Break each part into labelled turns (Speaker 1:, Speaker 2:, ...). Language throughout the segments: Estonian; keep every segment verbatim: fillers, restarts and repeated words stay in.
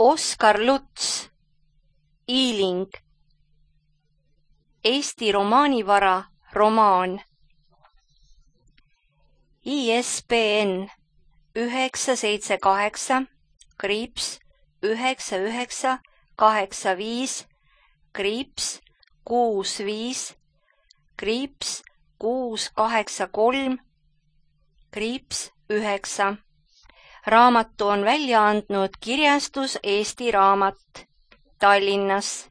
Speaker 1: Oskar Luts, Iiling, Eesti romaanivara romaan. I S B N üheksa seitse kaheksa kriips üheksa üheksa kaheksa viis kriips kuus viis kriips kuus kaheksa kolm kriips üheksa. Raamatu on välja andnud kirjastus Eesti Raamat Tallinnas.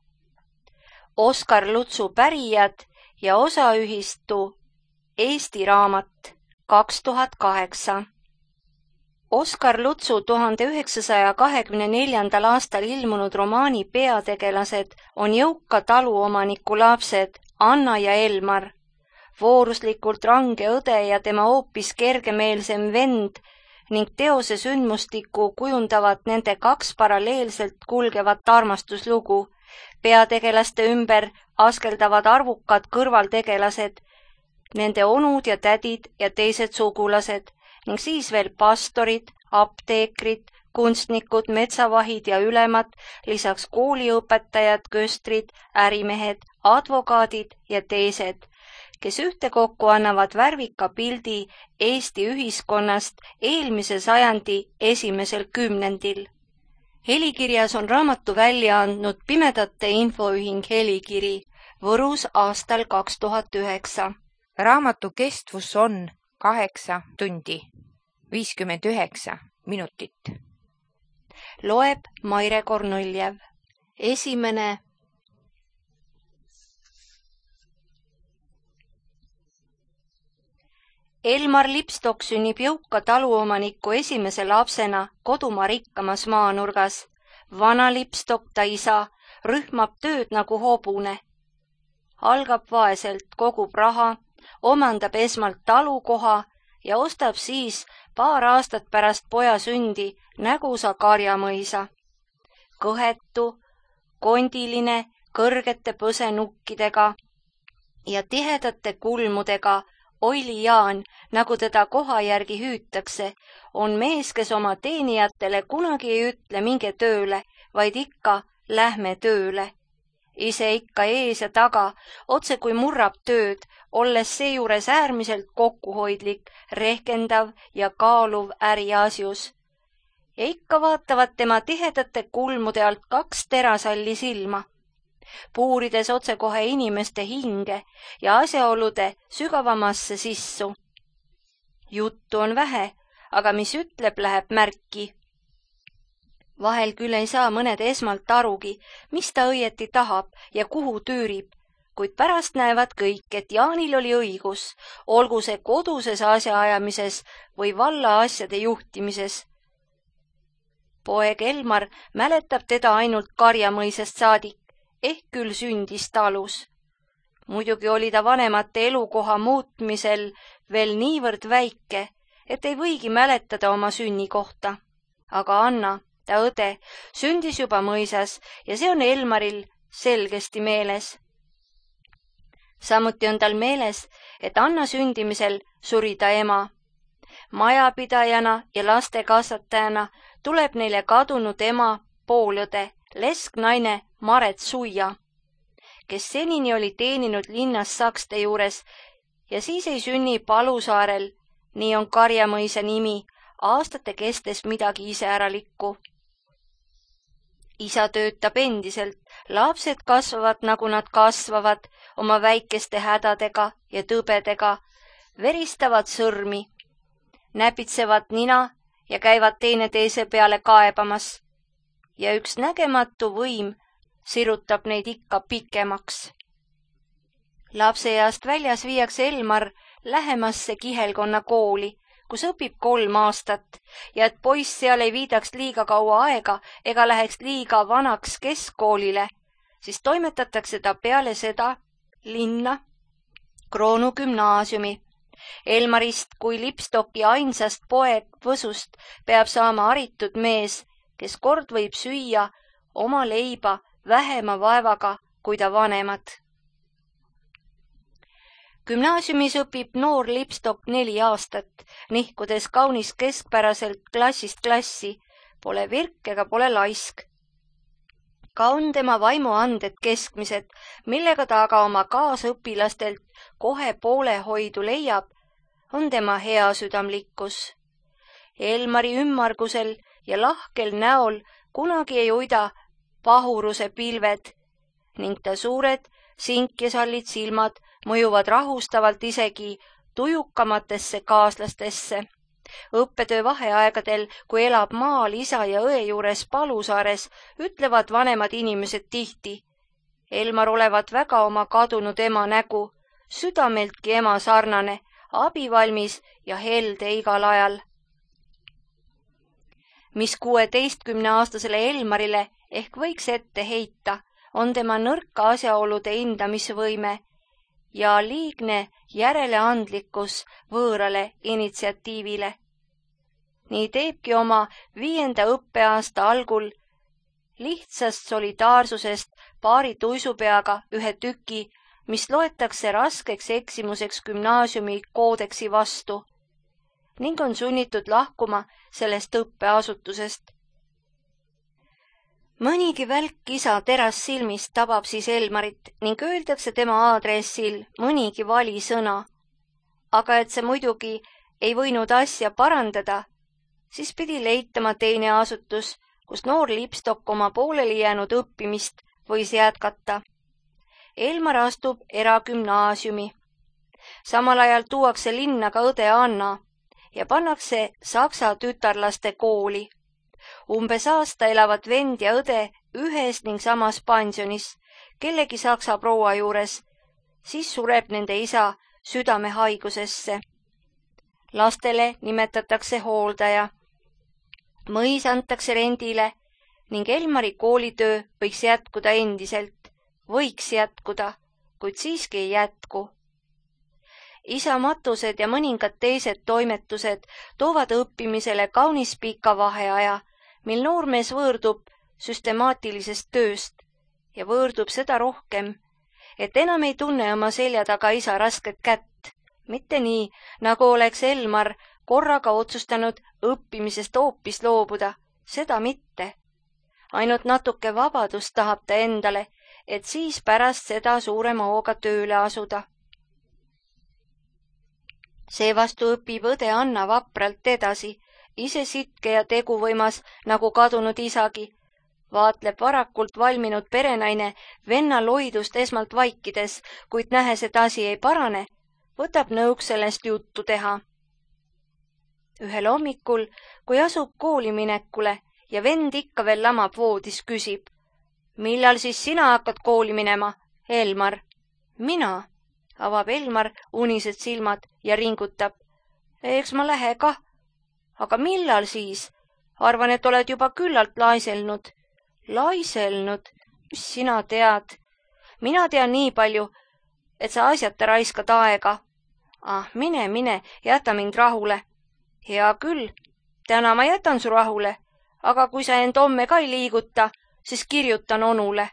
Speaker 1: Oskar Lutsu pärijad ja osaühistu Eesti Raamat kaks tuhat kaheksa. Oskar Lutsu tuhande üheksasaja kahekümne neljandal aastal ilmunud romaani peategelased on jõuka taluomaniku lapsed Anna ja Elmar, vooruslikult range õde ja tema hoopis kergemeelsem vend ning teose sündmustikku kujundavad nende kaks paralleelselt kulgevat armastuslugu. Peategelaste ümber askeldavad arvukad kõrvaltegelased, nende onud ja tädid ja teised sugulased ning siis veel pastorid, apteekrid, kunstnikud, metsavahid ja ülemad, lisaks kooliõpetajad, köstrid, ärimehed, advokaadid ja teised, kes ühtekokku annavad värvika pildi Eesti ühiskonnast eelmise sajandi esimesel kümnendil. Helikirjas on raamatu välja andnud Pimedate Infoühing Helikiri Võrus aastal kaks tuhat üheksa.
Speaker 2: Raamatu kestvus on kaheksa tundi, viiskümmend üheksa minutit.
Speaker 1: Loeb Maire Kornoljev. Esimene Elmar Lipstok sünnib jõuka taluomaniku esimese lapsena kodumaa rikkamas maanurgas. Vana Lipstok, ta isa, rühmab tööd nagu hobune. Algab vaeselt, kogub raha, omandab esmalt talukoha ja ostab siis paar aastat pärast poja sündi nägusa karjamõisa. Kõhetu, kondiline, kõrgete põsenukkidega ja tihedate kulmudega Oili Jaan, nagu teda koha järgi hüütakse, on mees, kes oma teenijatele kunagi ei ütle minge tööle, vaid ikka lähme tööle. Ise ikka ees ja taga, otse kui murrab tööd, olles seejuures äärmiselt kokkuhoidlik, rehkendav ja kaaluv äriasjus. Ja ikka vaatavad tema tihedate kulmude alt kaks terasalli silma, puurides otsekohe inimeste hinge ja asjaolude sügavamasse sissu. Juttu on vähe, aga mis ütleb, läheb märki. Vahel küll ei saa mõned esmalt arugi, mis ta õieti tahab ja kuhu tüürib, kuid pärast näevad kõik, et Jaanil oli õigus, olgu see koduses asjaajamises või valla asjade juhtimises. Poeg Elmar mäletab teda ainult karjamõisest saadik, ehk küll sündis talus. Muidugi oli ta vanemate elukoha muutmisel veel niivõrd väike, et ei võigi mäletada oma sünnikohta. Aga Anna, ta õde, sündis juba mõisas ja see on Elmaril selgesti meeles. Samuti on tal meeles, et Anna sündimisel suri ta ema. Majapidajana ja lastekasvatajana tuleb neile kadunud ema poolõde, lesknaine Maret Suia, kes senini oli teeninud linnas sakste juures ja siis ei sünni Palusaarel, nii on karjamõisa nimi, aastate kestes midagi iseäralikku. Isa töötab endiselt, lapsed kasvavad nagu nad kasvavad oma väikeste hädadega ja tõbedega, veristavad sõrmi, näpitsevad nina ja käivad teineteise peale kaebamas ja üks nägematu võim sirutab neid ikka pikemaks. Lapseeast väljas viiakse Elmar lähemasse kihelkonna kooli, kus õpib kolm aastat ja et poiss seal ei viidaks liiga kaua aega ega läheks liiga vanaks keskkoolile, siis toimetatakse ta peale seda linna Kroonu gümnaasiumi. Elmarist kui Lipstoki ainsast poeg Võsust peab saama haritud mees, kes kord võib süüa oma leiba vähema vaevaga kui ta vanemad. Gümnaasiumis õpib noor Lipstok neli aastat, nihkudes kaunis keskpäraselt klassist klassi, pole virk ega pole laisk. Ka on tema vaimuanded keskmised, millega ta aga oma kaasõpilastelt kohe poolehoidu leiab, on tema heasüdamlikkus. Elmari ümmargusel ja lahkel näol kunagi ei uida pahuruse pilved ning ta suured sinkjesallid silmad mõjuvad rahustavalt isegi tujukamatesse kaaslastesse. Õppetöö vaheaegadel, kui elab maal isa ja õe juures Palusaares, ütlevad vanemad inimesed tihti. Elmar olevat väga oma kadunud ema nägu, südameltki ema sarnane, abivalmis ja helde igal ajal. Mis kuueteistkümneaastasele Elmarile ehk võiks ette heita, on tema nõrka asjaolude hindamisvõime ja liigne järeleandlikkus võõrale initsiatiivile. Nii teebki oma viienda õppeaasta algul lihtsast solidaarsusest paari tuisupeaga ühe tüki, mis loetakse raskeks eksimuseks gümnaasiumi koodeksi vastu ning on sunnitud lahkuma sellest õppeasutusest. Mõnigi välk isa teras silmist tabab siis Elmarit ning öeldakse tema aadressil mõnigi vali sõna. Aga et see muidugi ei võinud asja parandada, siis pidi leitama teine asutus, kus noor Lipstok oma pooleli jäänud õppimist võis jätkata. Elmar astub eragümnaasiumi. Samal ajal tuuakse linna ka õde Anna ja pannakse saksa tütarlaste kooli. Umbes aasta elavad vend ja õde ühes ning samas pensionis, kellegi saksa proua juures, siis sureb nende isa südamehaigusesse. Lastele nimetatakse hooldaja. Mõis antakse rendile ning Elmari koolitöö võiks jätkuda endiselt, võiks jätkuda, kuid siiski ei jätku. Isa matused ja mõningad teised toimetused toovad õppimisele kaunis pika vaheaja, mil noormees võõrdub süstemaatilisest tööst ja võõrdub seda rohkem, et enam ei tunne oma selja taga isa rasket kätt, mitte nii, nagu oleks Elmar korraga otsustanud õppimisest hoopis loobuda, seda mitte. Ainult natuke vabadust tahab ta endale, et siis pärast seda suurema hooga tööle asuda. Seevastu õpib õde Anna vapralt edasi, ise sitke ja teguvõimas nagu kadunud isagi, vaatleb varakult valminud perenaine venna loidust esmalt vaikides, kuid nähes, et asi ei parane, võtab nõuks sellest juttu teha. Ühel hommikul, kui asub kooli minekule ja vend ikka veel lamab voodis, küsib, millal siis sina hakkad kooli minema, Elmar? Mina, avab Elmar unised silmad ja ringutab. Eks ma lähe kah. Aga millal siis? Arvan, et oled juba küllalt laiselnud. Laiselnud? Mis sina tead? Mina tean nii palju, et sa asjata raiskad aega. Ah, mine, mine, jäta mind rahule. Hea küll, täna ma jätan su rahule, aga kui sa end homme ka ei liiguta, siis kirjutan onule.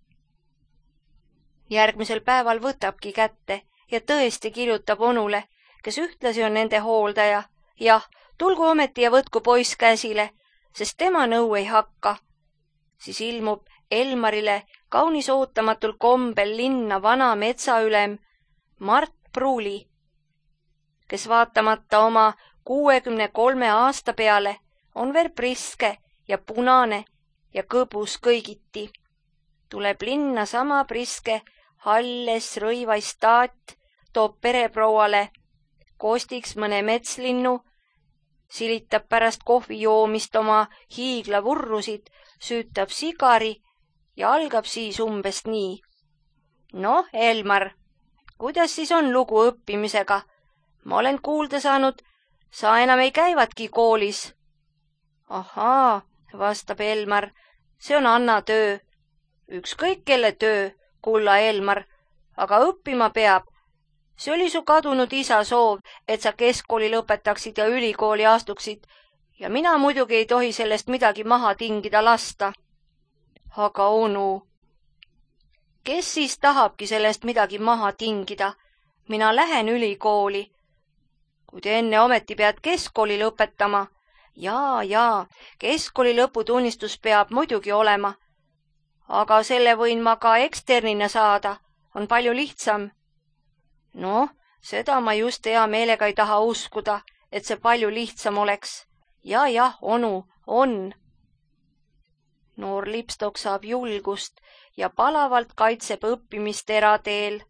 Speaker 1: Järgmisel päeval võtabki kätte ja tõesti kirjutab onule, kes ühtlasi on nende hooldaja. Jah, tulgu ometi ja võtku poiss käsile, sest tema nõu ei hakka. Siis ilmub Elmarile kaunis ootamatul kombel linna vana metsaülem Mart Pruuli, kes vaatamata oma kuuekümne kolme aasta peale on veel priske ja punane ja kõbus kõigiti. Tuleb linna sama priske halles rõivais taat, toob pereprouale kostiks mõne metslinnu, silitab pärast kohvi joomist oma hiigla vurrusid, süütab sigari ja algab siis umbes nii. Noh, Elmar, kuidas siis on lugu õppimisega? Ma olen kuulda saanud, sa enam ei käivatki koolis. Ahaa, vastab Elmar, see on Anna töö. Ükskõik kelle töö, kulla Elmar, aga õppima peab. See oli su kadunud isa soov, et sa keskkooli lõpetaksid ja ülikooli astuksid ja mina muidugi ei tohi sellest midagi maha tingida lasta. Aga onu, kes siis tahabki sellest midagi maha tingida? Mina lähen ülikooli. Kui te enne ometi pead keskkooli lõpetama Jaa, jaa, keskkooli lõputunnistus peab muidugi olema. Aga selle võin ma ka eksternina saada, on palju lihtsam. Noh, seda ma just hea meelega ei taha uskuda, et see palju lihtsam oleks. Ja, jah, onu, on. Noor lipstok saab julgust ja palavalt kaitseb õppimist erateel.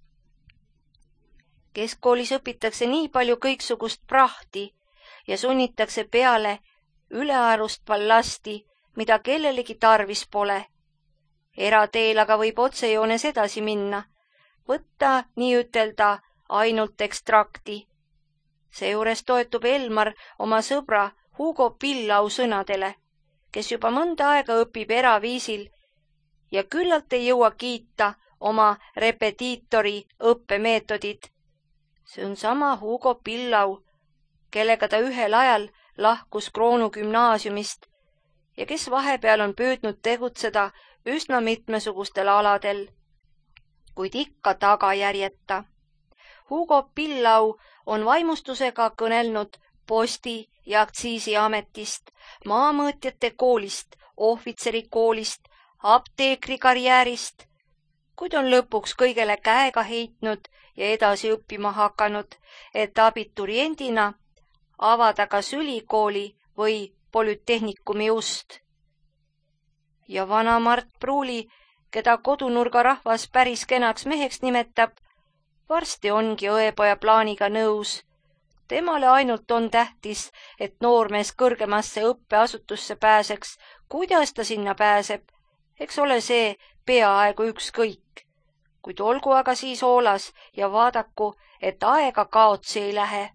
Speaker 1: Keskkoolis õpitakse nii palju kõiksugust prahti ja sunnitakse peale ülearust ballasti, mida kellelegi tarvis pole. Erateel aga võib otsejoones edasi minna, võtta nii ütelda ainult ekstrakti. Seejuures toetub Elmar oma sõbra Hugo Pillau sõnadele, kes juba mõnda aega õpib eraviisil ja küllalt ei jõua kiita oma repetiitori õppemeetodid. See on sama Hugo Pillau, kellega ta ühel ajal lahkus Kroonu gümnaasiumist ja kes vahepeal on püüdnud tegutseda üsna mitmesugustel aladel, kuid ikka tagajärjeta. Hugo Pillau on vaimustusega kõnelnud posti- ja aktsiisiametist, maamõõtjate koolist, ohvitserikoolist, apteekrikarjäärist, kuid on lõpuks kõigele käega heitnud ja edasi õppima hakanud, et abituriendina avada kas ülikooli või polütehnikumi ust. Ja vana Mart Pruuli, keda kodunurga rahvas päris kenaks meheks nimetab, varsti ongi õepoja plaaniga nõus. Temale ainult on tähtis, et noormees kõrgemasse õppeasutusse pääseks. Kuidas ta sinna pääseb? Eks ole see peaaegu ükskõik. Kuid olgu aga siis hoolas ja vaadaku, et aega kaotsi ei lähe.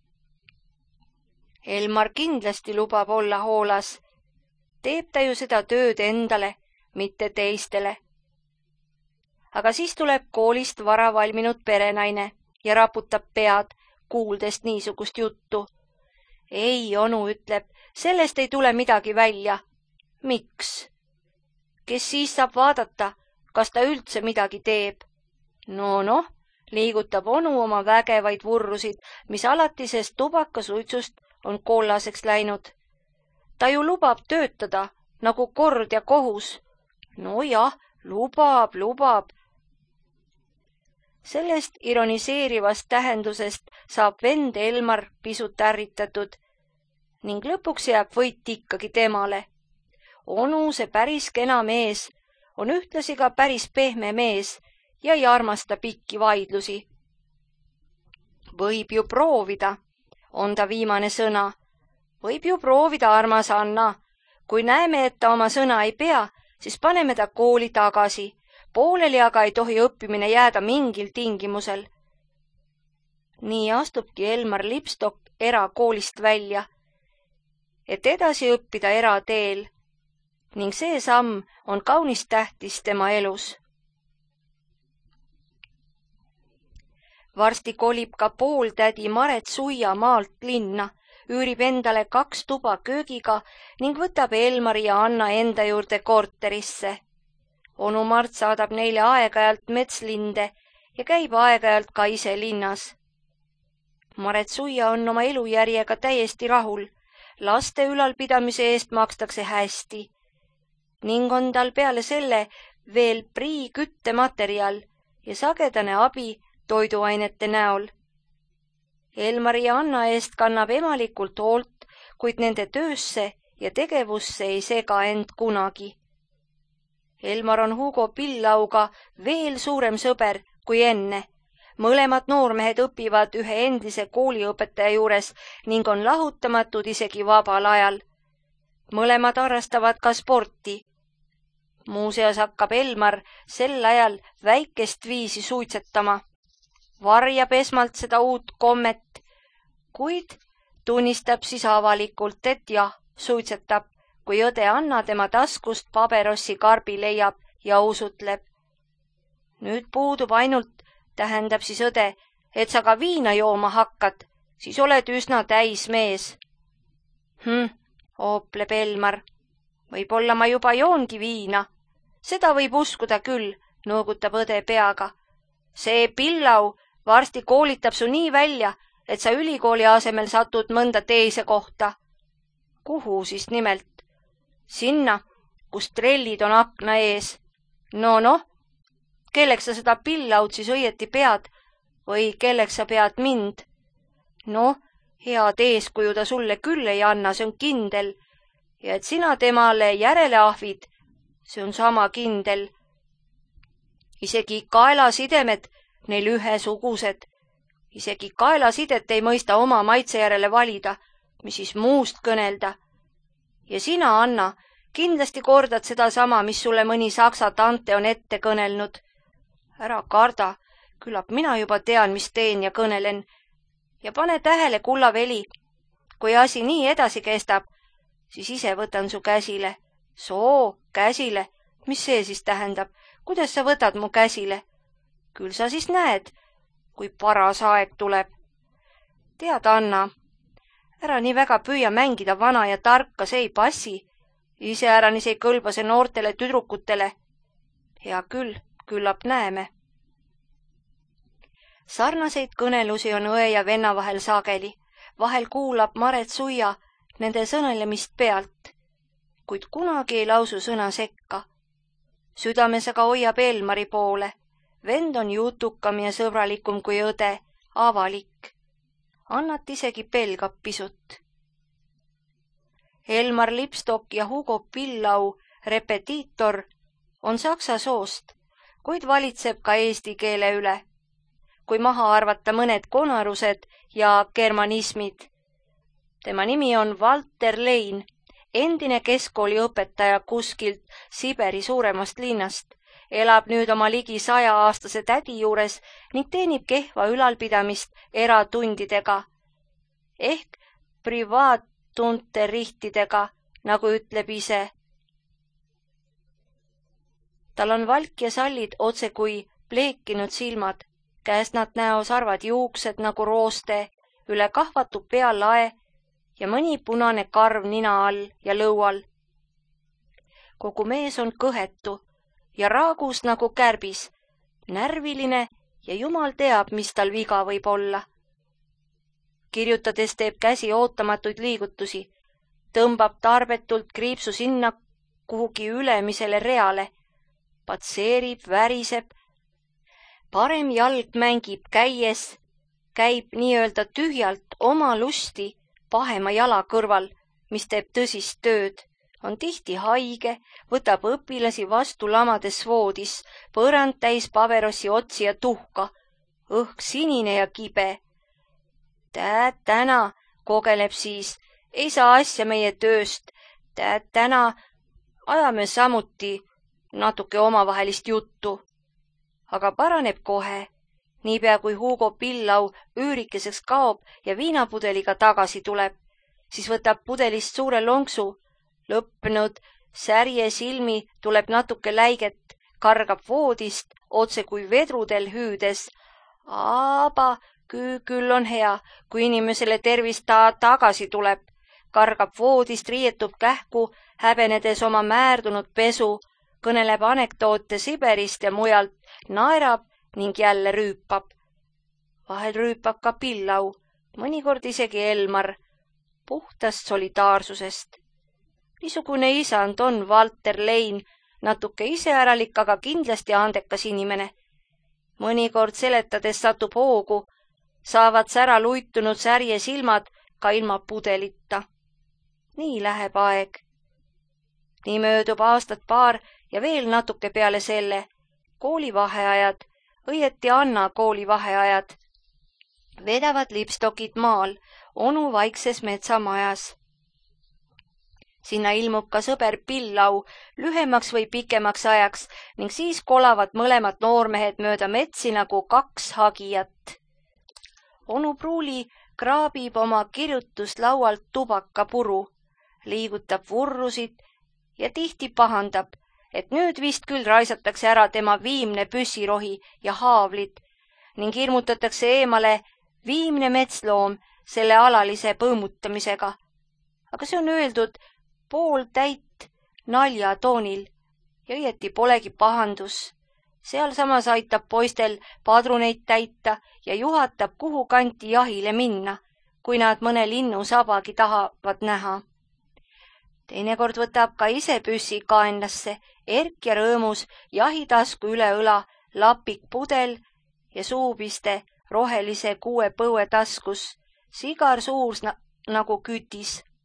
Speaker 1: Elmar kindlasti lubab olla hoolas. Teeb ta ju seda tööd endale, mitte teistele. Aga siis tuleb koolist vara valminud perenaine ja raputab pead, kuuldes niisugust juttu. Ei, onu ütleb, sellest ei tule midagi välja. Miks? Kes siis saab vaadata, kas ta üldse midagi teeb? No noh, liigutab onu oma vägevaid vurrusid, mis alatisest tubakasuitsust on kollaseks läinud. Ta ju lubab töötada, nagu kord ja kohus. No jah, lubab, lubab. Sellest ironiseerivast tähendusest saab vend Elmar pisut ärritatud ning lõpuks jääb võit ikkagi temale. Onu, see päris kena mees, on ühtlasi ka päris pehme mees ja ei armasta pikki vaidlusi. Võib ju proovida, on ta viimane sõna. Võib ju proovida, armas Anna. Kui näeme, et ta oma sõna ei pea, siis paneme ta kooli tagasi. Pooleli aga ei tohi õppimine jääda mingil tingimusel. Nii astubki Elmar Lipstok erakoolist välja, et edasi õppida erateel, ning see samm on kaunis tähtis tema elus. Varsti kolib ka pooltädi Maret Suia maalt linna, üürib endale kaks tuba köögiga ning võtab Elmari ja Anna enda juurde korterisse. Onu Mart saadab neile aeg-ajalt metslinde ja käib aeg-ajalt ka ise linnas. Maret Suia on oma elujärjega täiesti rahul. Laste ülalpidamise eest makstakse hästi ning on tal peale selle veel prii küttematerjal ja sagedane abi toiduainete näol. Elmari ja Anna eest kannab emalikult hoolt, kuid nende töösse ja tegevusse ei sega end kunagi. Elmar on Hugo Pillauga veel suurem sõber kui enne. Mõlemad noormehed õpivad ühe endise kooliõpetaja juures ning on lahutamatud isegi vabal ajal. Mõlemad harrastavad ka sporti. Muuseas hakkab Elmar sel ajal väikest viisi suitsetama. Varjab esmalt seda uut kommet, kuid tunnistab siis avalikult, et jah, suitsetab, kui õde Anna tema taskust paberossi karbi leiab ja usutleb. Nüüd puudub ainult, tähendab siis õde, et sa ka viina jooma hakkad, siis oled üsna täis mees. Hm, oopleb Elmar. Võib-olla ma juba joongi viina. Seda võib uskuda küll, noogutab õde peaga. See Pillau varsti koolitab su nii välja, et sa ülikooli asemel satud mõnda teise kohta. Kuhu siis nimelt? Sinna, kus trellid on akna ees. No noh, kelleks sa seda pillaud siis õieti pead või kelleks sa pead mind? Noh, head eeskuju ta sulle küll ei anna, see on kindel. Ja et sina temale järele ahvid, see on sama kindel. Isegi kaelasidemed neil ühesugused. Isegi kaelasidet ei mõista oma maitse järele valida, mis siis muust kõnelda. Ja sina, Anna, kindlasti kordad seda sama, mis sulle mõni saksa tante on ette kõnelnud. Ära karda, küllap mina juba tean, mis teen ja kõnelen. Ja pane tähele, kulla veli, kui asi nii edasi kestab, siis ise võtan su käsile. Soo, käsile, mis see siis tähendab? Kuidas sa võtad mu käsile? Küll sa siis näed, kui paras aeg tuleb. Tead, Anna, ära nii väga püüa mängida vana ja tarka, see ei passi. Iseäranis ei kõlba see noortele tüdrukutele. Hea küll, küllap näeme. Sarnaseid kõnelusi on õe ja venna vahel sageli. Vahel kuulab Maret Suia nende sõnelemist pealt, kuid kunagi ei lausu sõna sekka. Südames aga hoiab Elmari poole. Vend on jutukam ja sõbralikum kui õde, avalik. Annat isegi pelgab pisut. Elmar Lipstok ja Hugo Pillau, repetiitor, on saksa soost, kuid valitseb ka eesti keele üle, kui maha arvata mõned konarused ja germanismid. Tema nimi on Walter Lein, endine keskkooliõpetaja kuskilt Siberi suuremast linnast, elab nüüd oma ligi saja aastase tädi juures ning teenib kehva ülalpidamist eratundidega ehk privaatunterrihtidega, nagu ütleb ise. Tal on valk ja sallid otse kui pleekinud silmad, käsnad näos arvad juuksed nagu rooste, üle kahvatu pea lae ja mõni punane karv nina all ja lõual. Kogu mees on kõhetu ja raagus nagu kärbis, närviline ja jumal teab, mis tal viga võib olla. Kirjutades teeb käsi ootamatuid liigutusi, tõmbab tarbetult kriipsu sinna kuhugi ülemisele reale, patseerib, väriseb, parem jalg mängib käies, käib nii-öelda tühjalt oma lusti pahema jala kõrval, mis teeb tõsist tööd. On tihti haige, võtab õpilasi vastu lamades voodis, põrand täis paverossi otsi ja tuhka, õhk sinine ja kibe. Tääd täna, kogeleb siis, ei saa asja meie tööst, tääd täna ajame samuti natuke omavahelist juttu. Aga paraneb kohe, niipea kui Hugo Pillau üürikeseks kaob ja viinapudeliga tagasi tuleb, siis võtab pudelist suure lonksu, lõppenud särje silmi tuleb natuke läiget, kargab voodist, otse kui vedrudel hüüdes. Aba, küll, küll on hea, kui inimesele tervist ta tagasi tuleb. Kargab voodist, riietub kähku, häbenedes oma määrdunud pesu, kõneleb anekdoote Siberist ja mujalt, naerab ning jälle rüüpab. Vahel rüüpab ka Pillau, mõnikord isegi Elmar, puhtast solidaarsusest. Niisugune isand on Walter Lein, natuke iseäralik, aga kindlasti andekas inimene. Mõnikord seletades satub hoogu, saavad sära luitunud särje silmad ka ilma pudelita. Nii läheb aeg. Nii möödub aastat paar ja veel natuke peale selle. Koolivaheajad, õieti Anna koolivaheajad. Vedavad Lipstokid maal, onu vaikses metsamajas. Sinna ilmub ka sõber Pillau lühemaks või pikemaks ajaks ning siis kolavad mõlemad noormehed mööda metsi nagu kaks hagijat. Onu Pruuli kraabib oma kirjutuslaualt tubakapuru, liigutab vurrusid ja tihti pahandab, et nüüd vist küll raisatakse ära tema viimne püssirohi ja haavlid ning hirmutatakse eemale viimne metsloom selle alalise põõmutamisega. Aga see on öeldud pool täit naljatoonil ja õieti polegi pahandus. Seal samas aitab poistel padruneid täita ja juhatab kuhu kanti jahile minna, kui nad mõne linnu sabagi tahavad näha. Teinekord võtab ka ise püssi kaenlasse, erk ja rõõmus, jahitasku üle õla, lapik pudel ja suupiste rohelise kuue põue taskus, sigar suurs na nagu kütis.